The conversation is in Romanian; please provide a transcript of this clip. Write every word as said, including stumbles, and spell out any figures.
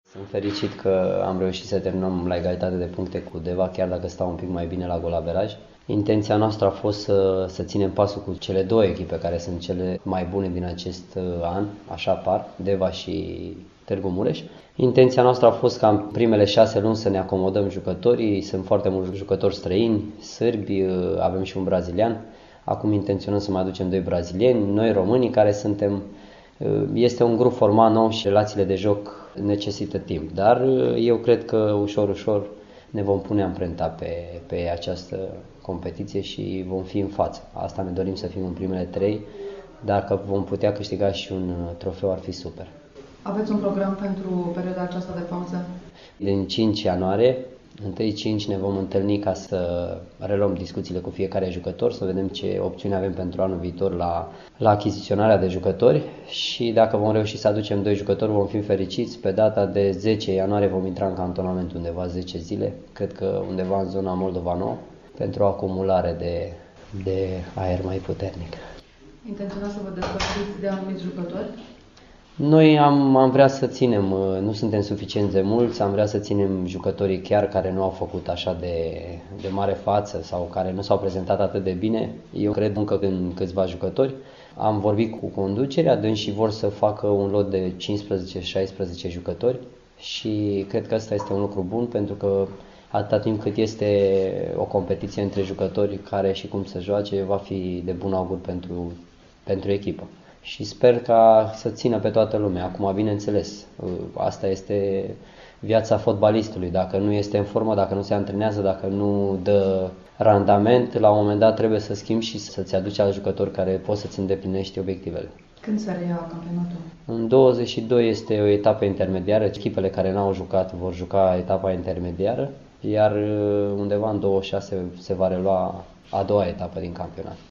Sunt fericit că am reușit să terminăm la egalitate de puncte cu Deva, chiar dacă stau un pic mai bine la golaveraj. Intenția noastră a fost să, să ținem pasul cu cele două echipe care sunt cele mai bune din acest an, așa par, Deva și Târgu Mureș. Intenția noastră a fost ca în primele șase luni să ne acomodăm jucătorii, sunt foarte mulți jucători străini, sârbi, avem și un brazilian. Acum intenționăm să mai aducem doi brazilieni, noi românii care suntem. Este un grup format nou și relațiile de joc necesită timp, dar eu cred că ușor, ușor ne vom pune amprenta pe, pe această competiție și vom fi în față. Asta ne dorim, să fim în primele trei, dacă vom putea câștiga și un trofeu ar fi super. Aveți un program pentru perioada aceasta de pauză? Din cinci ianuarie, întâi cinci ne vom întâlni ca să reluăm discuțiile cu fiecare jucător, să vedem ce opțiuni avem pentru anul viitor la, la achiziționarea de jucători și dacă vom reuși să aducem doi jucători vom fi fericiți. Pe data de zece ianuarie vom intra în cantonament undeva zece zile, cred că undeva în zona Moldova Nouă, pentru o acumulare de, de aer mai puternic. Intenționați să vă despărțiți de anumiți jucători? Noi am, am vrea să ținem, nu suntem suficient de mulți, am vrea să ținem jucătorii chiar care nu au făcut așa de, de mare față sau care nu s-au prezentat atât de bine. Eu cred încă în câțiva jucători. Am vorbit cu conducerea, dânsii vor să facă un lot de cincisprezece șaisprezece jucători și cred că ăsta este un lucru bun pentru că atâta timp cât este o competiție între jucători care și cum să joace, va fi de bun augur pentru, pentru echipă. Și sper ca să țină pe toată lumea. Acum, bineînțeles, asta este viața fotbalistului. Dacă nu este în formă, dacă nu se antrenează, dacă nu dă randament, la un moment dat trebuie să schimbi și să-ți aduci alt jucător care poți să-ți îndeplinești obiectivele. Când se reia campionatul? În douăzeci și doi este o etapă intermediară. Echipele care n-au jucat vor juca etapa intermediară, iar undeva în douăzeci și șase se va relua a doua etapă din campionat.